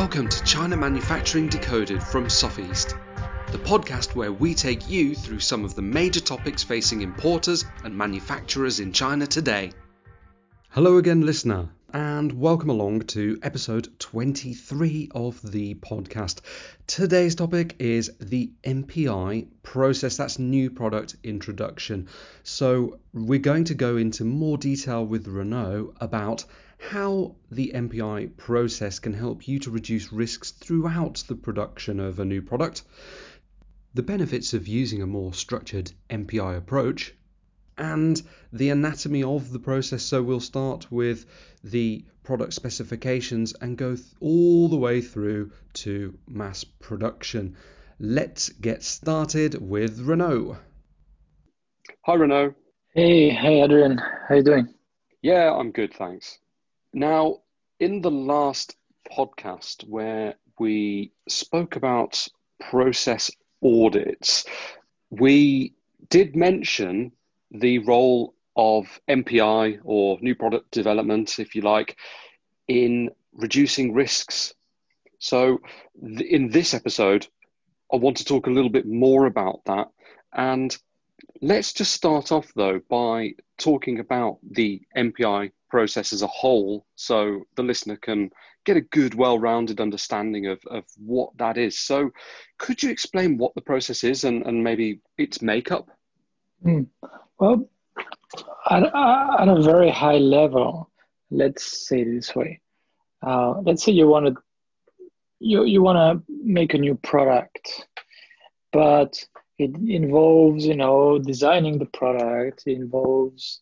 Welcome to China Manufacturing Decoded from Sofeast, the podcast where we take you through some of the major topics facing importers and manufacturers in China today. Hello again, listener, and welcome along to episode 23 of the podcast. Today's topic is the NPI process, that's new product introduction. So we're going to go into more detail with Renault about how the NPI process can help you to reduce risks throughout the production of a new product, the benefits of using a more structured NPI approach, and the anatomy of the process. So we'll start with the product specifications and go all the way through to mass production. Let's get started with Renault. Hi, Renault. Hey, Adrian. How you doing? Yeah, I'm good, thanks. Now, in the last podcast where we spoke about process audits, we did mention the role of NPI, or new product development, if you like, in reducing risks. So in this episode, I want to talk a little bit more about that. And let's just start off, though, by talking about the NPI process as a whole, so the listener can get a good, well-rounded understanding of what that is. So could you explain what the process is and maybe its makeup? Well, at a very high level, let's say it this way. Let's say you want to make a new product, but it involves, designing the product. It involves,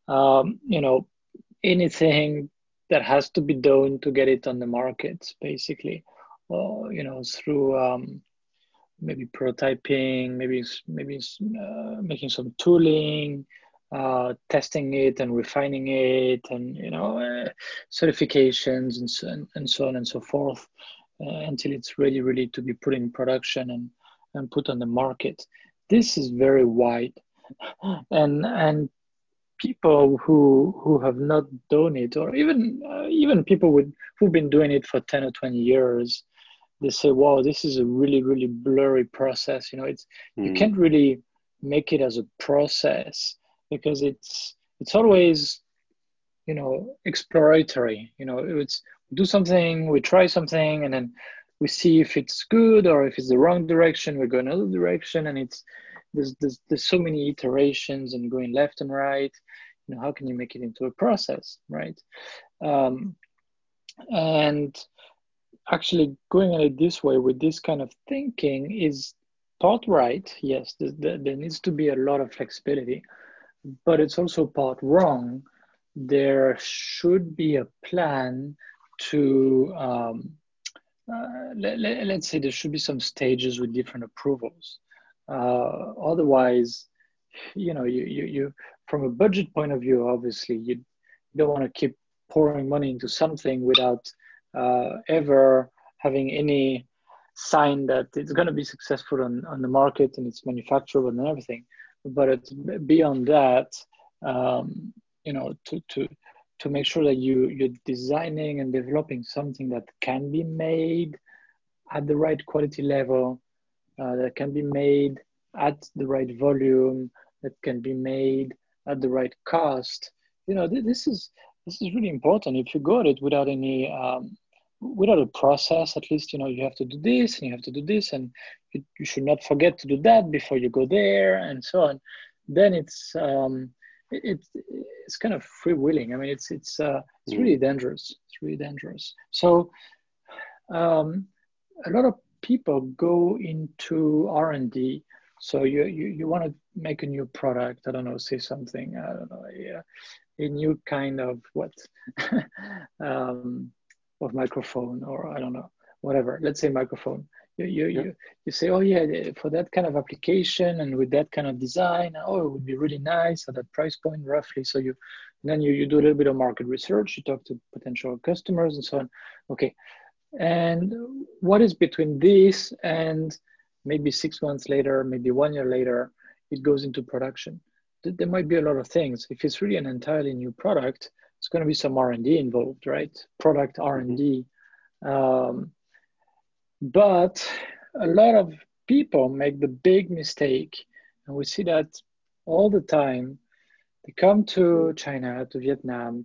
anything that has to be done to get it on the market, basically, or through maybe prototyping, maybe making some tooling, testing it and refining it, and certifications and so on and so forth, until it's ready to be put in production and put on the market. This is very wide, and people who have not done it, or even people who've been doing it for 10 or 20 years, they say, wow, this is a really, really blurry process. You can't really make it as a process, because it's always, exploratory. It's do something, we try something, and then we see if it's good, or if it's the wrong direction, we go another direction, and there's so many iterations and going left and right. How can you make it into a process, right? And actually going at it this way, with this kind of thinking, is part right. Yes, there needs to be a lot of flexibility, but it's also part wrong. There should be a plan to, let's say there should be some stages with different approvals. Otherwise, you from a budget point of view, obviously, you don't want to keep pouring money into something without ever having any sign that it's going to be successful on the market and it's manufacturable and everything. But it's beyond that, to make sure that you're designing and developing something that can be made at the right quality level, that can be made at the right volume, that can be made at the right cost. This is really important. If you go at it without any without a process, at least you have to do this and you have to do this, and you should not forget to do that before you go there, and so on. Then it's kind of freewheeling. I mean, it's really dangerous. It's really dangerous. So a lot of people go into R&D. So you want to make a new product. I don't know, say something. I don't know, a new kind of what of microphone, or I don't know, whatever. Let's say microphone. You say, oh yeah, for that kind of application and with that kind of design, oh, it would be really nice at that price point roughly. So you do a little bit of market research. You talk to potential customers and so on. Okay, and what is between this and maybe 6 months later, maybe 1 year later, it goes into production? There might be a lot of things. If it's really an entirely new product, it's going to be some R&D involved, right? Product R&D. But a lot of people make the big mistake, and we see that all the time. They come to China, to Vietnam,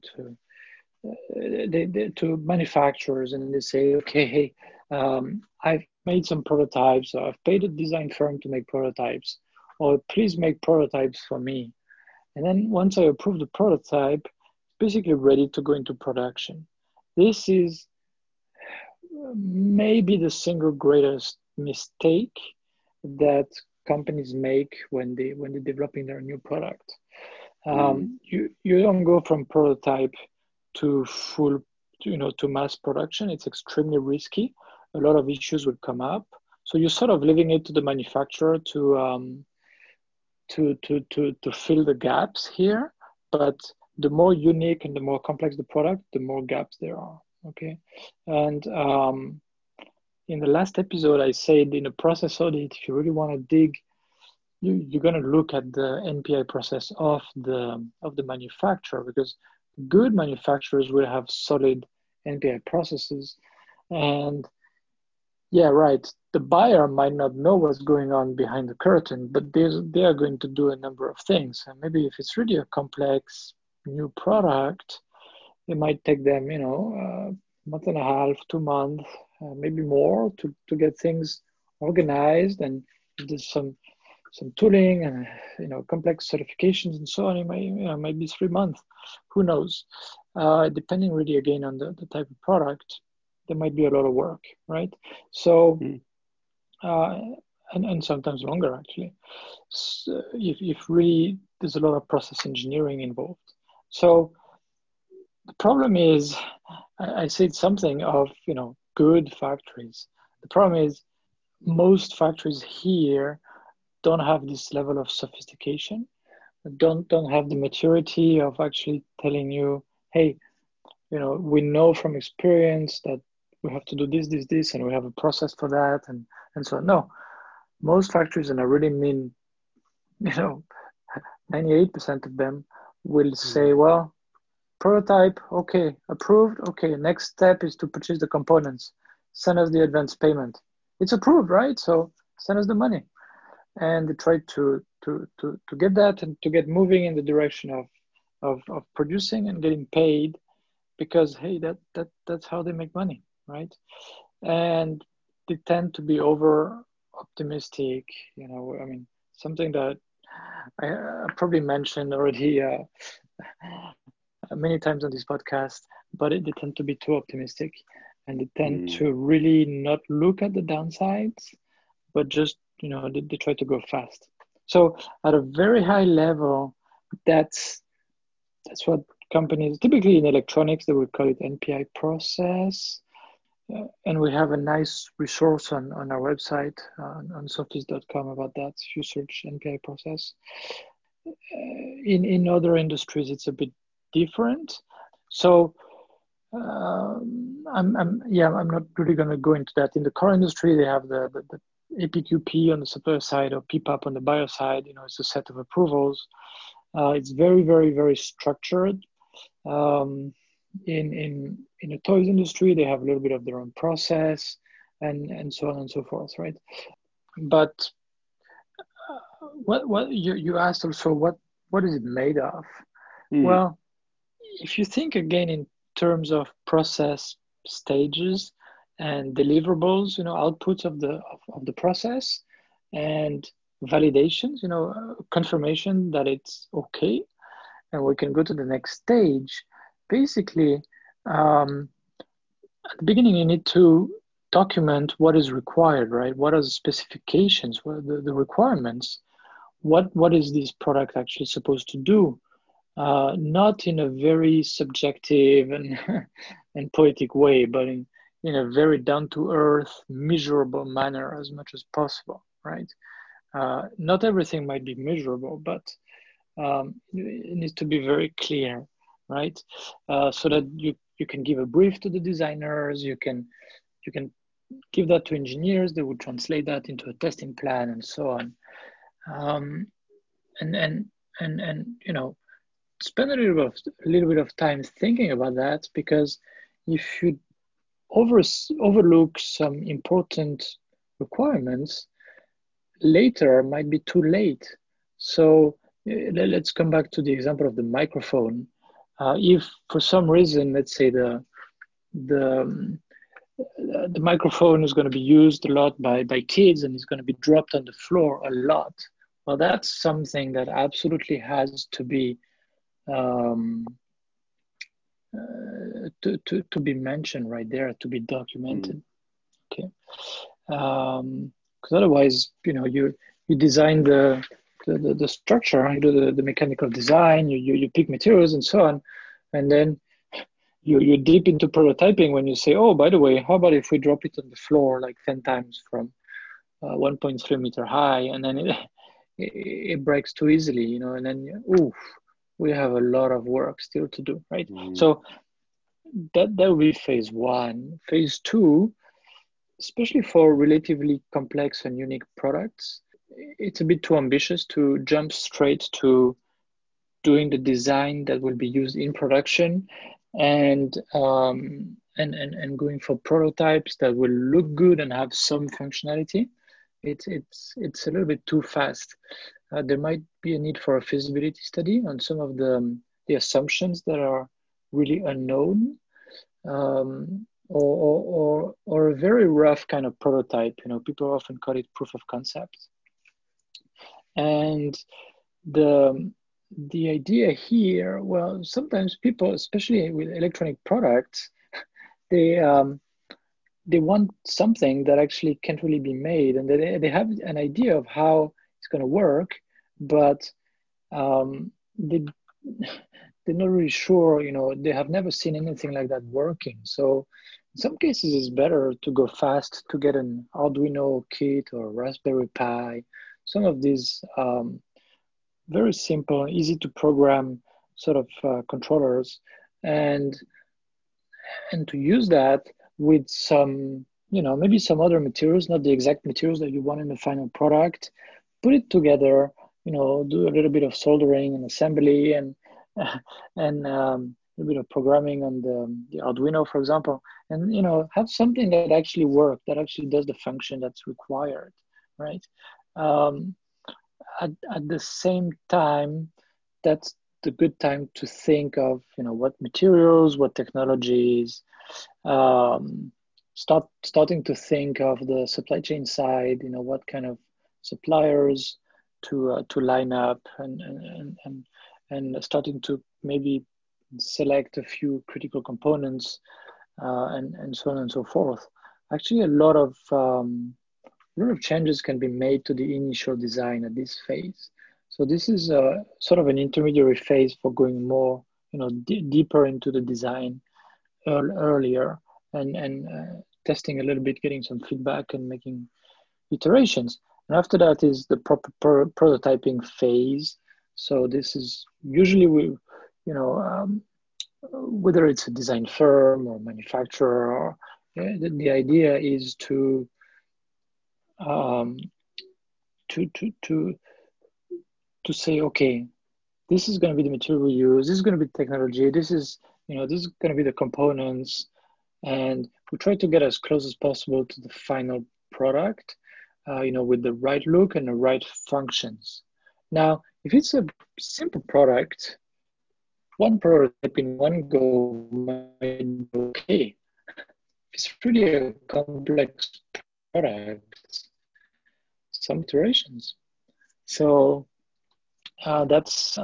to manufacturers, and they say, okay, hey, I've made some prototypes, or I've paid a design firm to make prototypes, or please make prototypes for me. And then once I approve the prototype, it's basically ready to go into production. This is maybe the single greatest mistake that companies make when they're developing their new product. You don't go from prototype to full, to mass production. It's extremely risky. A lot of issues would come up. So you're sort of leaving it to the manufacturer to fill the gaps here. But the more unique and the more complex the product, the more gaps there are. Okay, and in the last episode, I said in a process audit, if you really want to dig, you're going to look at the NPI process of the manufacturer, because good manufacturers will have solid NPI processes. And yeah, right, the buyer might not know what's going on behind the curtain, but they are going to do a number of things. And maybe if it's really a complex new product, it might take them, a month and a half, 2 months, maybe more to get things organized. And there's some tooling and complex certifications and so on. It might be 3 months. Who knows? Depending really again on the type of product, there might be a lot of work, right? So uh, and sometimes longer actually. So if really there's a lot of process engineering involved. So the problem is, I said something of good factories. The problem is most factories here don't have this level of sophistication, don't have the maturity of actually telling you, hey, we know from experience that we have to do this, and we have a process for that, and so on. No, most factories, and I really mean, 98% of them will say, well, prototype, okay, approved, okay, next step is to purchase the components, send us the advance payment. It's approved, right? So send us the money. And they try to get that and to get moving in the direction of producing and getting paid, because hey, that's how they make money, right? And they tend to be over optimistic. I mean, something that I probably mentioned already many times on this podcast, but they tend to be too optimistic, and they tend to really not look at the downsides, but just they try to go fast. So at a very high level, that's what companies, typically in electronics, they would call it NPI process. And we have a nice resource on our website, on softheast.com, about that. If you search NPI process, in other industries it's a bit different. So I'm not really going to go into that. In the car industry, they have the APQP on the supplier side, or PPAP on the buyer side. It's a set of approvals. It's very, very, very structured. In the toys industry, they have a little bit of their own process, and so on and so forth, right? But what you asked also, what is it made of? Well, if you think again in terms of process stages and deliverables, outputs of the process, and validations, confirmation that it's okay, and we can go to the next stage. Basically, at the beginning, you need to document what is required, right? What are the specifications? What are the requirements? What is this product actually supposed to do? Not in a very subjective and and poetic way, but in a very down to earth, measurable manner as much as possible, right? Not everything might be measurable, but it needs to be very clear, right? So that you can give a brief to the designers, you can give that to engineers, they would translate that into a testing plan and so on. Um, and spend a little bit of time thinking about that, because if you overlook some important requirements, later might be too late. So let's come back to the example of the microphone. If for some reason, let's say the the microphone is going to be used a lot by kids and is going to be dropped on the floor a lot, well, that's something that absolutely has to be um, to be mentioned right there, to be documented. Okay, because otherwise, you design the structure, you do the mechanical design, you pick materials and so on, and then you deep into prototyping when you say, oh, by the way, how about if we drop it on the floor like 10 times from 1.3 meter high, and then it breaks too easily, and then oof, we have a lot of work still to do, right? So that will be phase one. Phase two, especially for relatively complex and unique products, it's a bit too ambitious to jump straight to doing the design that will be used in production and going for prototypes that will look good and have some functionality. It's a little bit too fast. There might be a need for a feasibility study on some of the assumptions that are really unknown, or a very rough kind of prototype. People often call it proof of concept. And the idea here, well, sometimes people, especially with electronic products, they want something that actually can't really be made, and they have an idea of how it's going to work, but they they're not really sure. They have never seen anything like that working. So in some cases, it's better to go fast, to get an Arduino kit or Raspberry Pi, some of these very simple, easy to program sort of controllers, and to use that with some, maybe some other materials, not the exact materials that you want in the final product. Put it together, do a little bit of soldering and assembly, and a little bit of programming on the Arduino, for example, and have something that actually works, that actually does the function that's required, right? At the same time, that's the good time to think of what materials, what technologies, starting to think of the supply chain side, what kind of suppliers to line up, and starting to maybe select a few critical components, and so on and so forth. Actually, a lot of changes can be made to the initial design at this phase. So this is a sort of an intermediary phase for going more, deeper into the design earlier, and testing a little bit, getting some feedback and making iterations. And after that is the proper prototyping phase. So this is usually whether it's a design firm or manufacturer, or the idea is um, to say, okay, this is going to be the material we use, this is going to be technology, this is going to be the components, and we try to get as close as possible to the final product, with the right look and the right functions. Now, if it's a simple product, one prototype in one go might be okay. If it's really a complex product, some iterations. So that's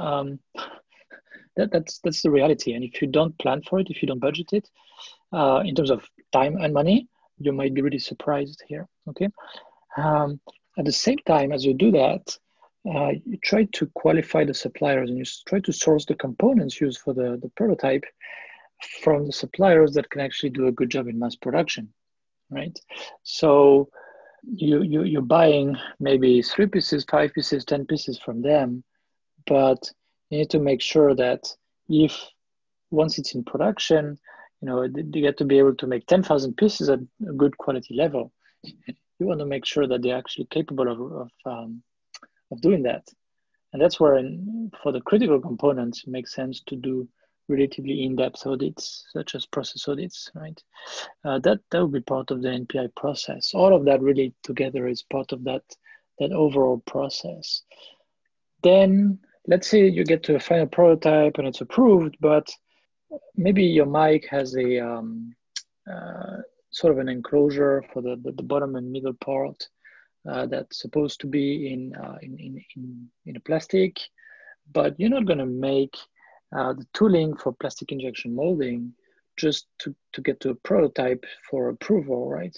the reality. And if you don't plan for it, if you don't budget it, in terms of time and money, you might be really surprised here. Okay. At the same time, as you do that, you try to qualify the suppliers, and you try to source the components used for the prototype from the suppliers that can actually do a good job in mass production, right? So you're buying maybe 3 pieces, 5 pieces, 10 pieces from them, but you need to make sure that if once it's in production, they get to be able to make 10,000 pieces at a good quality level. You want to make sure that they're actually capable of doing that. And that's where, for the critical components, it makes sense to do relatively in-depth audits, such as process audits, right? That will be part of the NPI process. All of that really together is part of that overall process. Then let's say you get to a final prototype and it's approved, but maybe your mic has a sort of an enclosure for the bottom and middle part that's supposed to be in a plastic, but you're not going to make the tooling for plastic injection molding just to get to a prototype for approval, right?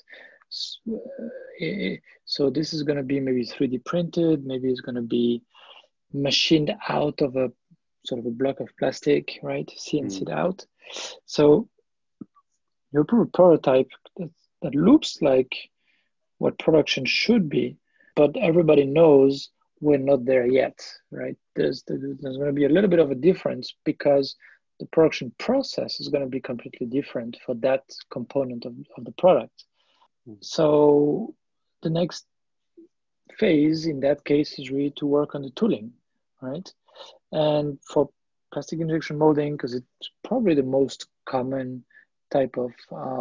So this is going to be maybe 3D printed, maybe it's going to be machined out of a sort of a block of plastic, right? CNC'd out. So you approve a prototype that looks like what production should be, but everybody knows we're not there yet, right? There's going to be a little bit of a difference because the production process is going to be completely different for that component of the product. So the next phase in that case is really to work on the tooling, right? And for plastic injection molding, because it's probably the most common type of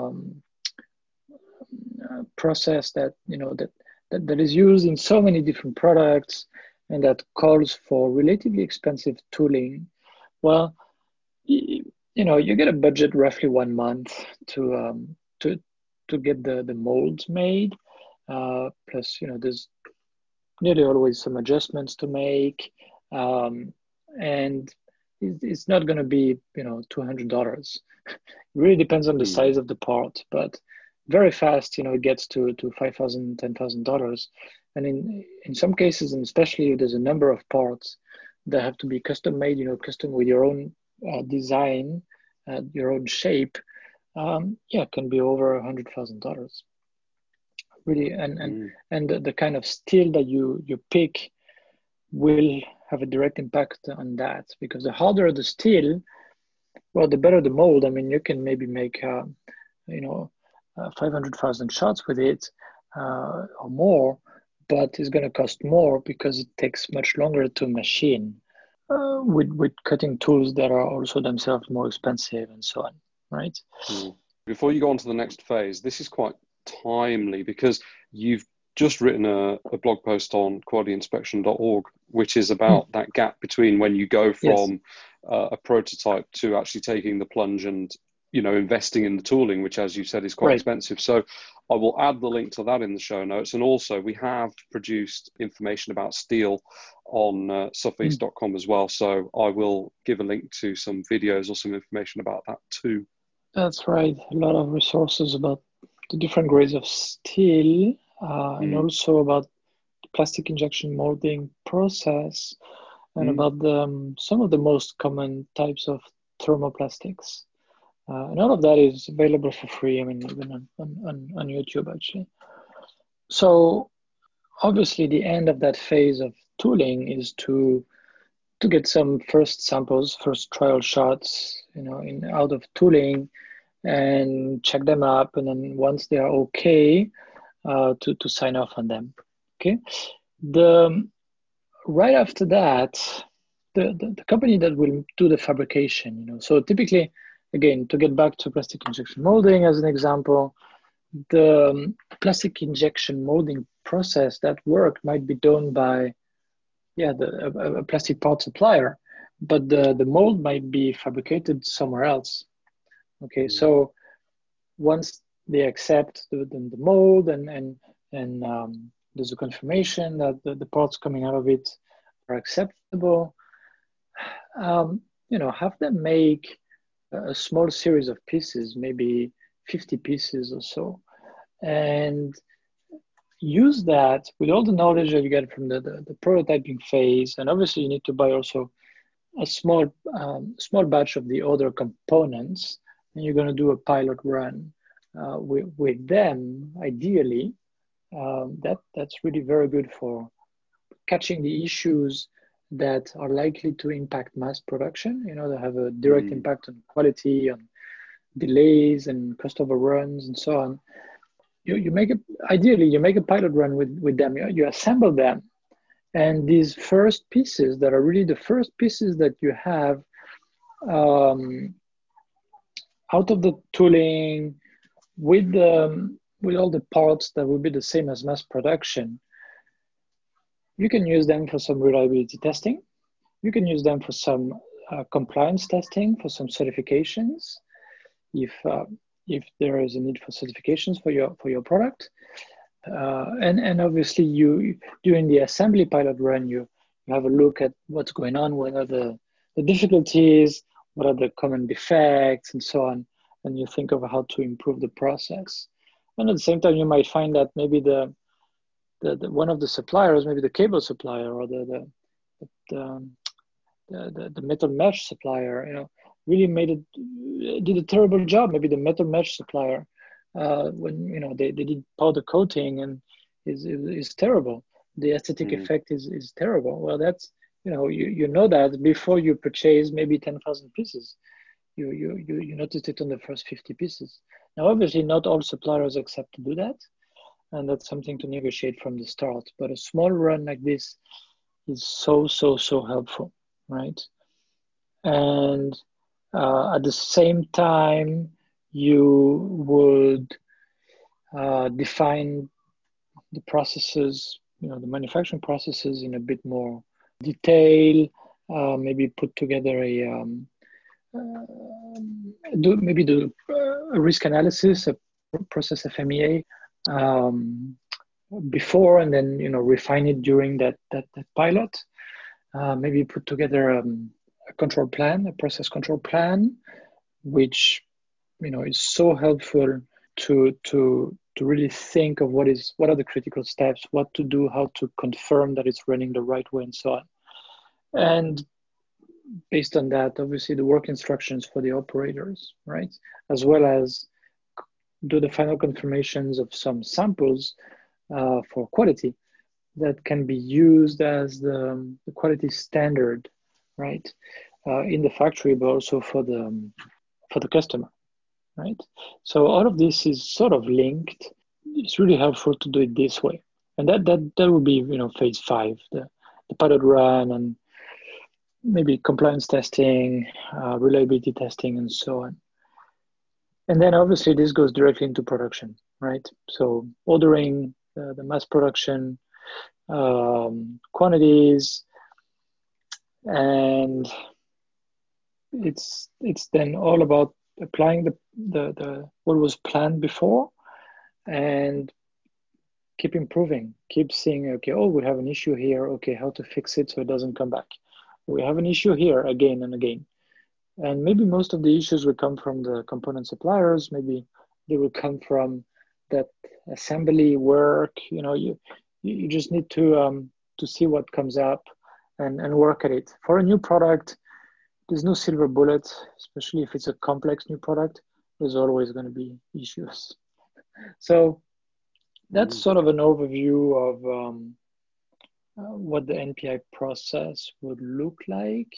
process that that is used in so many different products and that calls for relatively expensive tooling. Well, you get a budget roughly 1 month to get the molds made. Plus, there's nearly always some adjustments to make, and it's not going to be $200. It really depends on the size of the part, but very fast, it gets to $5,000, $10,000. And in some cases, and especially if there's a number of parts that have to be custom made, custom with your own design, your own shape, it can be over $100,000. Really, and the kind of steel that you pick will have a direct impact on that, because the harder the steel, well, the better the mold. I mean, you can maybe make 500,000 shots with it or more, but it's going to cost more because it takes much longer to machine with cutting tools that are also themselves more expensive and so on, right? Before you go on to the next phase, this is quite timely because you've just written a blog post on qualityinspection.org, which is about that gap between when you go from a prototype to actually taking the plunge and investing in the tooling, which, as you said, is quite expensive. So I will add the link to that in the show notes. And also we have produced information about steel on sofeast.com as well. So I will give a link to some videos or some information about that too. That's right. A lot of resources about the different grades of steel and also about the plastic injection molding process and about some of the most common types of thermoplastics. And all of that is available for free, I mean, even on YouTube, actually. So obviously the end of that phase of tooling is to get some first samples, first trial shots, out of tooling and check them up. And then once they are okay, to sign off on them, okay? Right after that, the company that will do the fabrication, so typically, again, to get back to plastic injection molding as an example, the plastic injection molding process, that work might be done by a plastic part supplier, but the mold might be fabricated somewhere else. Okay, so once they accept the mold and there's a confirmation that the parts coming out of it are acceptable, have them make a small series of pieces, maybe 50 pieces or so, and use that with all the knowledge that you get from the prototyping phase. And obviously you need to buy also a small batch of the other components, and you're going to do a pilot run with them, ideally. That's really very good for catching the issues that are likely to impact mass production, that have a direct impact on quality, on delays and cost overruns and so on. Ideally you make a pilot run with them, you assemble them, and these first pieces that are really the first pieces that you have um, out of the tooling with all the parts that will be the same as mass production, you can use them for some reliability testing. You can use them for some compliance testing, for some certifications, if if there is a need for certifications for your product. And obviously, you during the assembly pilot run, you have a look at what's going on, what are the difficulties, what are the common defects, and so on, and you think of how to improve the process. And at the same time, you might find that maybe the one of the suppliers, maybe the cable supplier or the, the metal mesh supplier, really did a terrible job. Maybe the metal mesh supplier, when they did powder coating and is terrible. The aesthetic effect is terrible. Well, that's you know that before you purchase maybe 10,000 pieces. You noticed it on the first 50 pieces. Now, obviously, not all suppliers accept to do that, and that's something to negotiate from the start. But a small run like this is so helpful, right? And at the same time, you would define the processes, the manufacturing processes in a bit more detail. Maybe put together do a risk analysis, a process FMEA before, and then refine it during that pilot. Maybe put together a control plan, a process control plan, which is so helpful to really think of what are the critical steps, what to do, how to confirm that it's running the right way, and so on. And based on that, obviously the work instructions for the operators, right? As well as do the final confirmations of some samples for quality that can be used as the quality standard, right? In the factory, but also for the customer, right? So all of this is sort of linked. It's really helpful to do it this way, and that would be phase 5, the pilot run, and maybe compliance testing, reliability testing, and so on. And then obviously this goes directly into production, right? So ordering the mass production quantities, and it's then all about applying the what was planned before, and keep improving, keep seeing, okay, oh, we have an issue here, okay, how to fix it so it doesn't come back. We have an issue here again and again. And maybe most of the issues will come from the component suppliers. Maybe they will come from that assembly work. You just need to see what comes up and work at it. For a new product, there's no silver bullet, especially if it's a complex new product. There's always going to be issues. So that's sort of an overview of what the NPI process would look like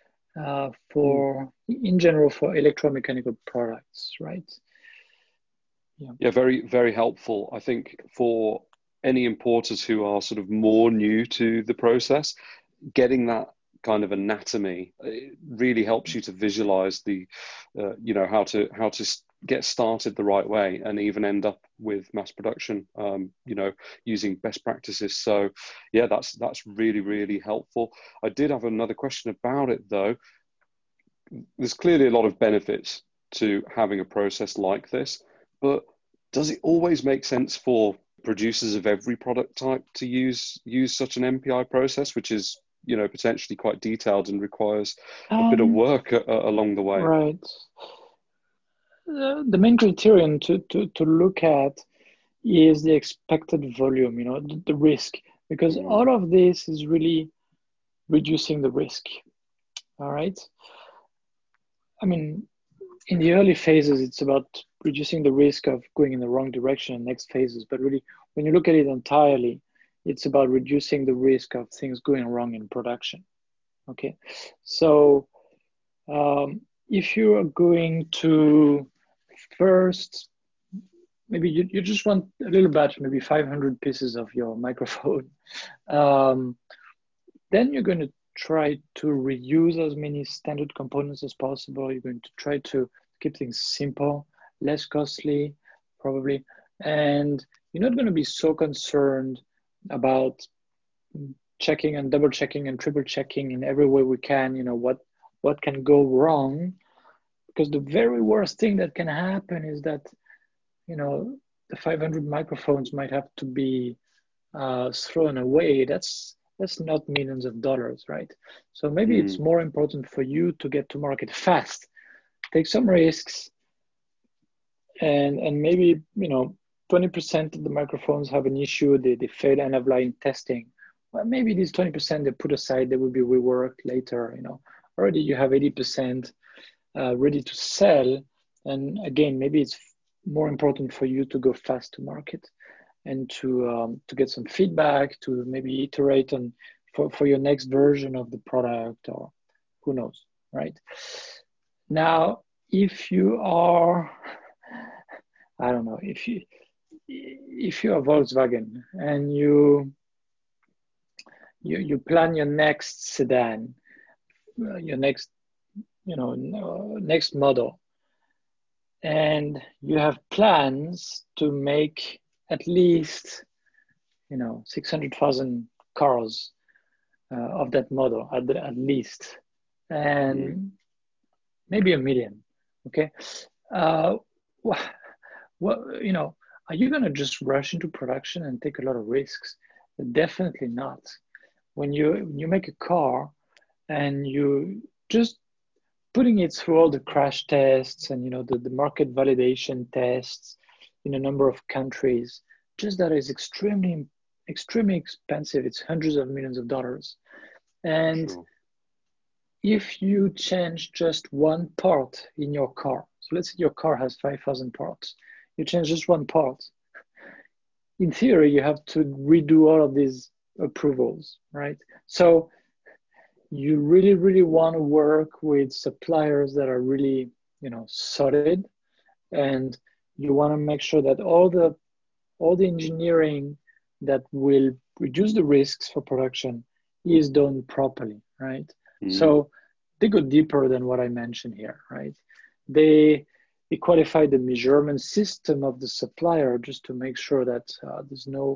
in general for electromechanical products, right? Yeah, very, very helpful. I think for any importers who are sort of more new to the process, getting that kind of anatomy, it really helps you to visualize how to get started the right way and even end up with mass production, using best practices. So yeah, that's really, really helpful. I did have another question about it though. There's clearly a lot of benefits to having a process like this, but does it always make sense for producers of every product type to use such an NPI process, which is potentially quite detailed and requires a bit of work along the way? Right. The main criterion to look at is the expected volume, the risk, because all of this is really reducing the risk. All right. I mean, in the early phases, it's about reducing the risk of going in the wrong direction in next phases. But really, when you look at it entirely, it's about reducing the risk of things going wrong in production. Okay. So if you are going to first, maybe you just want a little batch, maybe 500 pieces of your microphone, then you're going to try to reuse as many standard components as possible. You're going to try to keep things simple, less costly, probably. And you're not going to be so concerned about checking and double checking and triple checking in every way we can, what can go wrong. Because the very worst thing that can happen is that, the 500 microphones might have to be thrown away. That's not millions of dollars, right? So maybe it's more important for you to get to market fast, take some risks, and maybe 20% of the microphones have an issue, they fail end of line testing. Well, maybe these 20% they put aside, they will be reworked later. Already you have 80% ready to sell, and again, maybe it's more important for you to go fast to market and to get some feedback, to maybe iterate on for your next version of the product, or who knows, right? Now, if you are, I don't know, if you are Volkswagen and you plan your next sedan, your next next model, and you have plans to make at least 600,000 cars of that model at least, and maybe 1 million. Okay, what are you going to just rush into production and take a lot of risks? Definitely not. When you make a car and you just putting it through all the crash tests and the market validation tests in a number of countries, just that is extremely expensive. It's hundreds of millions of dollars. And Sure. if you change just one part in your car, so let's say your car has 5,000 parts, you change just one part, in theory you have to redo all of these approvals, right? So you really, really want to work with suppliers that are really, solid, and you want to make sure that all the engineering that will reduce the risks for production is done properly, right? So they go deeper than what I mentioned here, right? They qualify the measurement system of the supplier just to make sure that there's no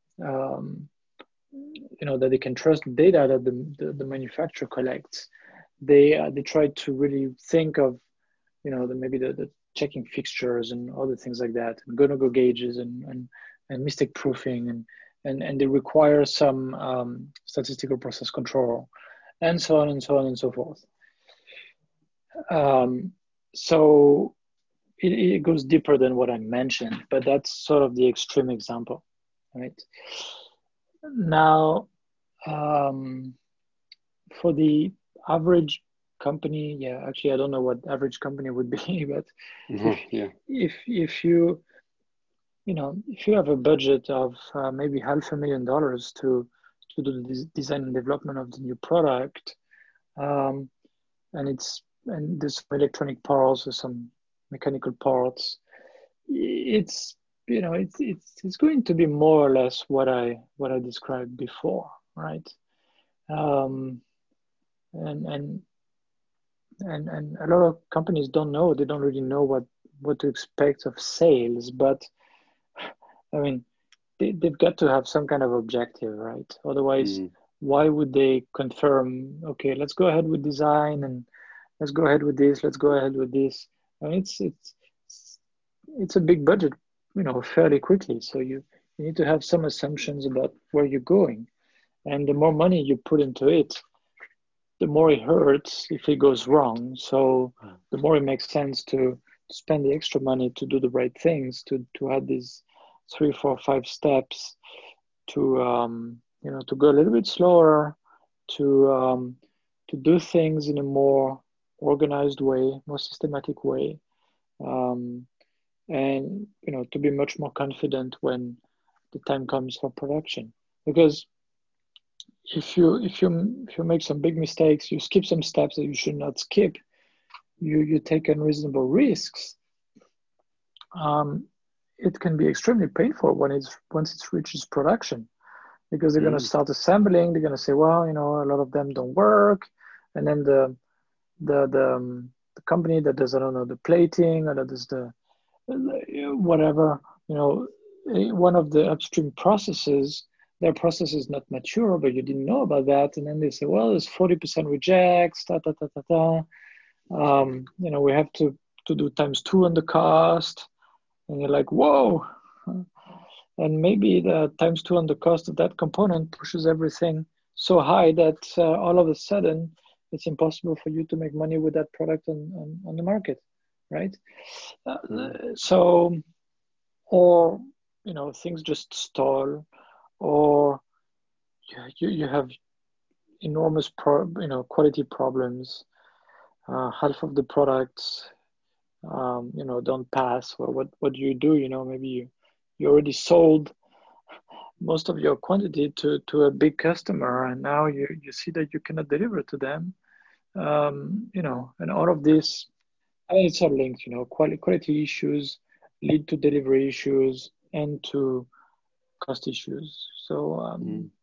that they can trust the data that the manufacturer collects. They try to really think of maybe the checking fixtures and other things like that, and go gauges and mistake proofing, and they require some statistical process control, and so on and so on and so forth. So it goes deeper than what I mentioned, but that's sort of the extreme example, right? Now, for the average company, yeah, actually, I don't know what average company would be, but if you have a budget of maybe $500,000 to do the design and development of the new product, and there's some electronic parts or some mechanical parts, it's going to be more or less what I described before, right? And a lot of companies don't really know what to expect of sales, but I mean, they've got to have some kind of objective, right? Otherwise, why would they confirm, okay, let's go ahead with design, and let's go ahead with this, let's go ahead with this. I mean, it's a big budget, fairly quickly. So you need to have some assumptions about where you're going. And the more money you put into it, the more it hurts if it goes wrong. So the more it makes sense to spend the extra money to do the right things, to have these 3, 4, 5 steps, to to go a little bit slower, to do things in a more organized way, more systematic way, and to be much more confident when the time comes for production. Because if you make some big mistakes, you skip some steps that you should not skip, you take unreasonable risks, it can be extremely painful once it reaches production. because they're going to start assembling. They're going to say, well, a lot of them don't work, and then the company that does, I don't know, the plating, or that does the whatever, one of the upstream processes, their process is not mature, but you didn't know about that, and then they say, well, there's 40% rejects, we have to do times two on the cost, and you're like, whoa. And maybe the times two on the cost of that component pushes everything so high that all of a sudden it's impossible for you to make money with that product on the market, right? So, or things just stall, or you have enormous quality problems. Half of the products don't pass. Well, what do you do? Maybe you already sold most of your quantity to a big customer, and now you see that you cannot deliver to them. And all of this, I mean, it's all linked. Quality issues lead to delivery issues and to cost issues. So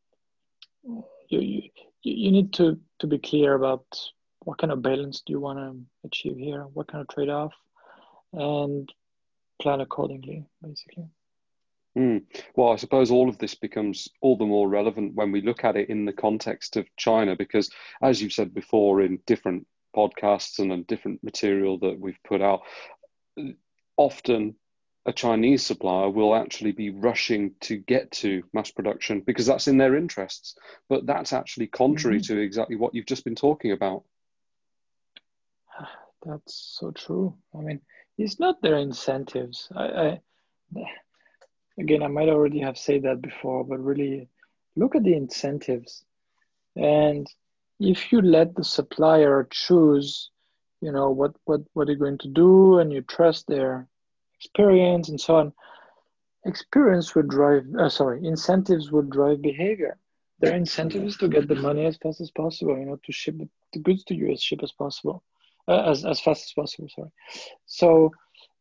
you need to be clear about what kind of balance do you want to achieve here, what kind of trade-off, and plan accordingly, basically. Well, I suppose all of this becomes all the more relevant when we look at it in the context of China, because as you've said before in different podcasts and on different material that we've put out, often a Chinese supplier will actually be rushing to get to mass production because that's in their interests. But that's actually contrary to exactly what you've just been talking about. That's so true. I mean, it's not their incentives. Again, I might already have said that before, but really look at the incentives. And if you let the supplier choose, what they're going to do, and you trust their experience and so on, incentives would drive behavior. Their incentive is to get the money as fast as possible, to ship the goods to you as cheap as possible, as fast as possible, sorry. So,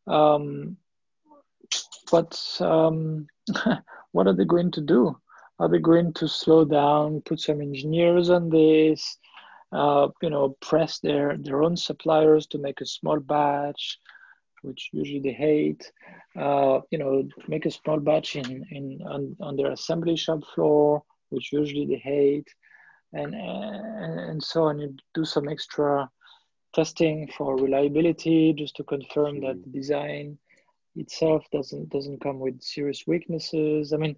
what are they going to do? Are they going to slow down, put some engineers on this, press their own suppliers to make a small batch, which usually they hate, make a small batch on their assembly shop floor, which usually they hate, and so on. You do some extra testing for reliability just to confirm that the design itself doesn't come with serious weaknesses. I mean,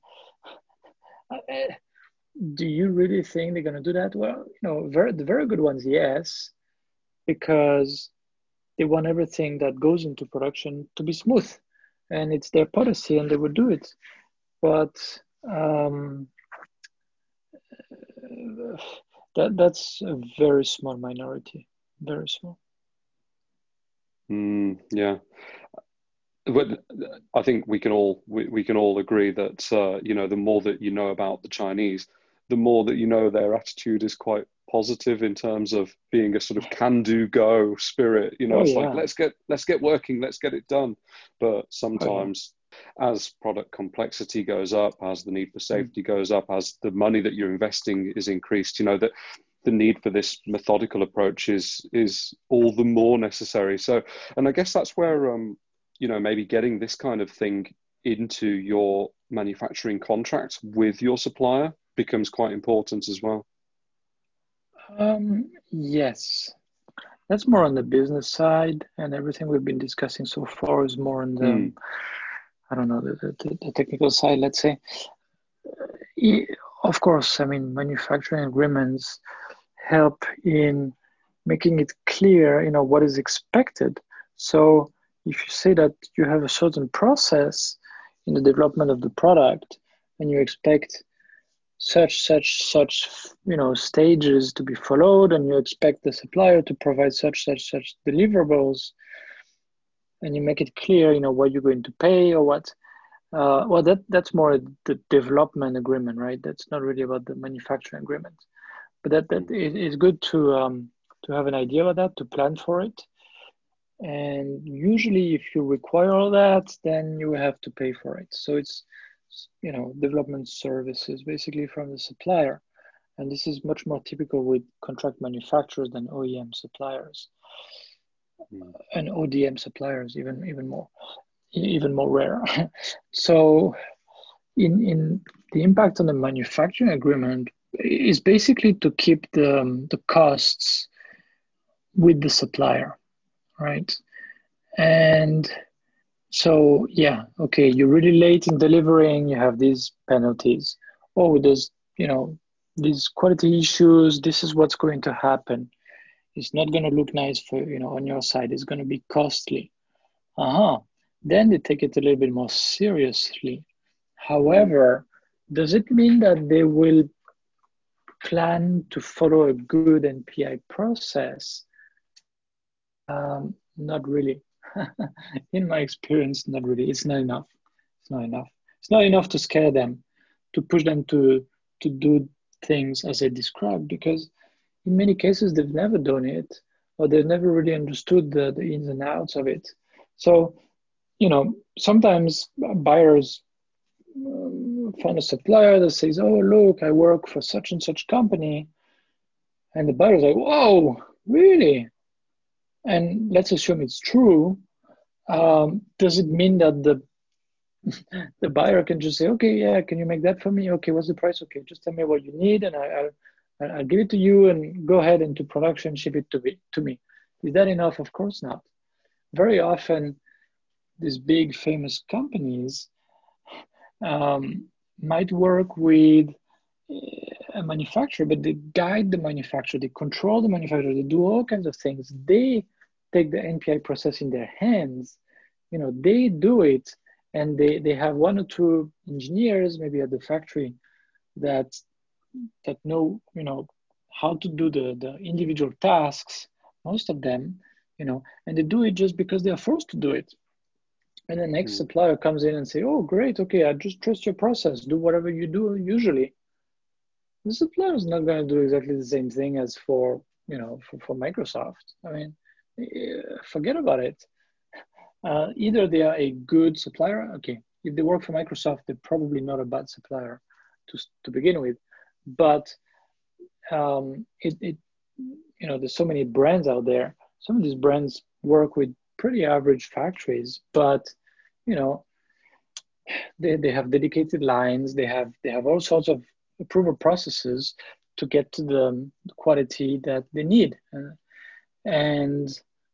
do you really think they're going to do that? Well, the very good ones, yes, because they want everything that goes into production to be smooth, and it's their policy, and they would do it. But that's a very small minority, very small. Yeah. But I think we can all agree that the more that you know about the Chinese, the more that their attitude is quite positive in terms of being a sort of can-do go spirit. It's like let's get working, let's get it done. But sometimes as product complexity goes up, as the need for safety goes up, as the money that you're investing is increased, that the need for this methodical approach is all the more necessary. So, and I guess that's where maybe getting this kind of thing into your manufacturing contract with your supplier becomes quite important as well. Yes, that's more on the business side, and everything we've been discussing so far is more on the, I don't know, the technical side, let's say. Of course, I mean, manufacturing agreements help in making it clear, what is expected. So if you say that you have a certain process in the development of the product, and you expect such stages to be followed, and you expect the supplier to provide such deliverables, and you make it clear, what you're going to pay or what. Well, that's more the development agreement, right? That's not really about the manufacturing agreement. But that is good to have an idea about that, to plan for it. And usually if you require all that, then you have to pay for it. So development services basically from the supplier. And this is much more typical with contract manufacturers than OEM suppliers and ODM suppliers, even more rare. So in the impact on the manufacturing agreement is basically to keep the costs with the supplier, right? And so, yeah, okay, you're really late in delivering, you have these penalties. Oh, there's, these quality issues, this is what's going to happen. It's not going to look nice for, on your side. It's going to be costly. Then they take it a little bit more seriously. However, does it mean that they will plan to follow a good NPI process? Not really. In my experience, not really. It's not enough. It's not enough. It's not enough to scare them, to push them to do things as I described, because in many cases they've never done it or they've never really understood the ins and outs of it. So, sometimes buyers find a supplier that says, "Oh, look, I work for such and such company," and the buyer's like, "Whoa, really?" And let's assume it's true. Does it mean that the buyer can just say, "Okay, yeah, can you make that for me? Okay, what's the price? Okay, just tell me what you need, and I'll give it to you, and go ahead into production, ship it to me." Is that enough? Of course not. Very often, these big famous companies might work with a manufacturer, but they guide the manufacturer, they control the manufacturer, they do all kinds of things. They take the NPI process in their hands. They do it, and they have one or two engineers maybe at the factory that know how to do the individual tasks, most of them, and they do it just because they are forced to do it. And the next supplier comes in and say, "Oh, great, okay, I just trust your process, do whatever you do usually." The supplier is not going to do exactly the same thing as for Microsoft. I mean, forget about it. Either they are a good supplier. Okay, if they work for Microsoft, they're probably not a bad supplier to begin with. But there's so many brands out there. Some of these brands work with pretty average factories, but they have dedicated lines. They have all sorts of approval processes to get to the quality that they need. And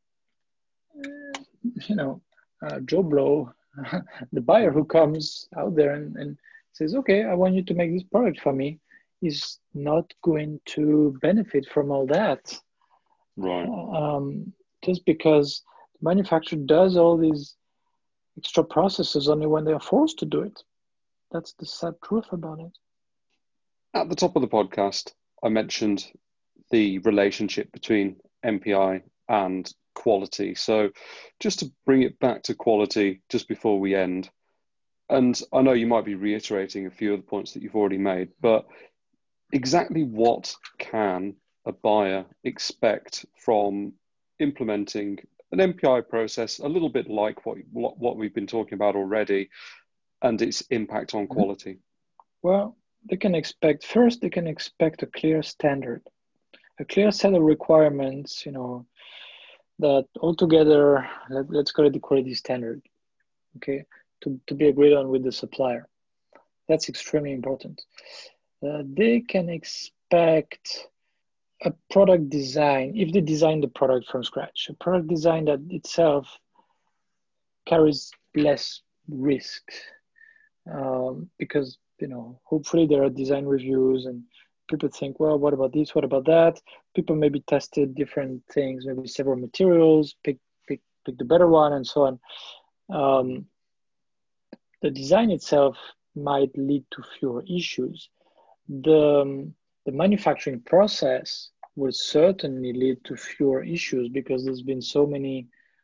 Joe Blow, the buyer who comes out there and says, "Okay, I want you to make this product for me," is not going to benefit from all that. Right. Just because the manufacturer does all these extra processes only when they are forced to do it. That's the sad truth about it. At the top of the podcast, I mentioned the relationship between NPI and quality. So just to bring it back to quality just before we end, and I know you might be reiterating a few of the points that you've already made, but exactly what can a buyer expect from implementing an NPI process, a little bit like what we've been talking about already, and its impact on quality? Well, they can expect a clear standard, a clear set of requirements, that altogether, let's call it the quality standard, okay, to be agreed on with the supplier. That's extremely important. They can expect a product design, if they design the product from scratch, a product design that itself carries less risk, because hopefully there are design reviews and people think, well, what about this, what about that? People maybe tested different things, maybe several materials, pick the better one, and so on. The design itself might lead to fewer issues. The manufacturing process will certainly lead to fewer issues because there's been so many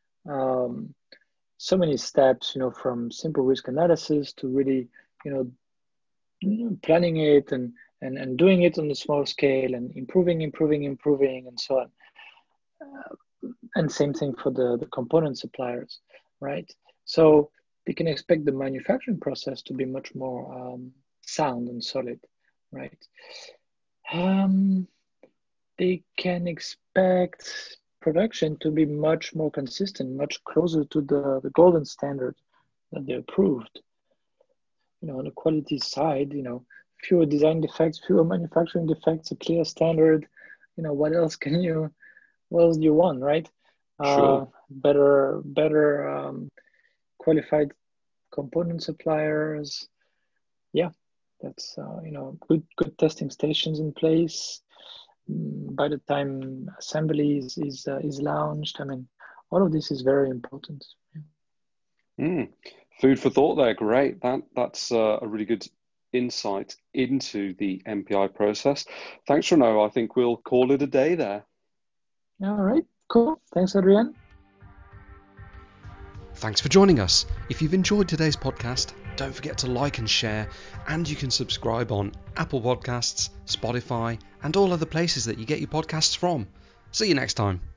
steps, from simple risk analysis to really, planning it and doing it on a small scale and improving, and so on. And same thing for the component suppliers, right? So they can expect the manufacturing process to be much more sound and solid, right? They can expect production to be much more consistent, much closer to the golden standard that they approved. On the quality side, fewer design defects, fewer manufacturing defects, a clear standard. What else do you want, right? Sure. Better qualified component suppliers. Yeah, that's good testing stations in place. By the time assembly is launched, all of this is very important. Food for thought there. Great. That's a really good insight into the MPI process. Thanks, Renaud. I think we'll call it a day there. All right, cool. Thanks, Adrian. Thanks for joining us. If you've enjoyed today's podcast, don't forget to like and share, and you can subscribe on Apple Podcasts, Spotify, and all other places that you get your podcasts from. See you next time.